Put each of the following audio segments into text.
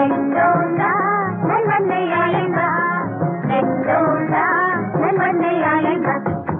ఎల్లోగా నన్నయ్యగా ఎల్లోగా నన్నయ్యగా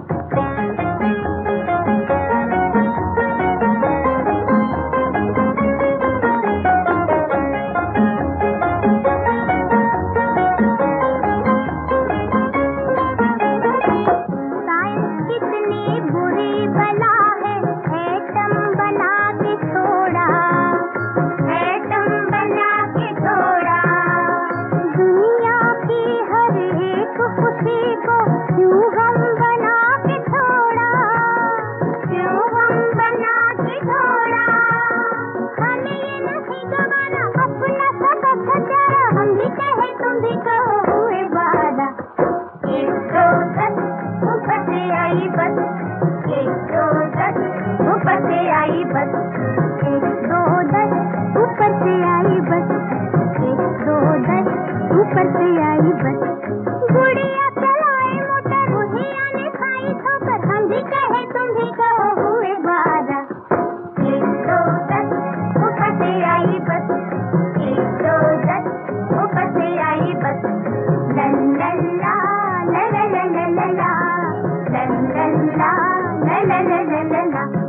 ऊपर से आई बस गुड़िया चलाए मोटर बुढ़िया ने खाई ठोकर हम भी कहे तुम भी कहो हुए 12 1 2 10 ऊपर से आई बस 1 2 10 ऊपर से आई बस लन लन ला ला ला ला ला ला लन लन ला ला ला ला ला ला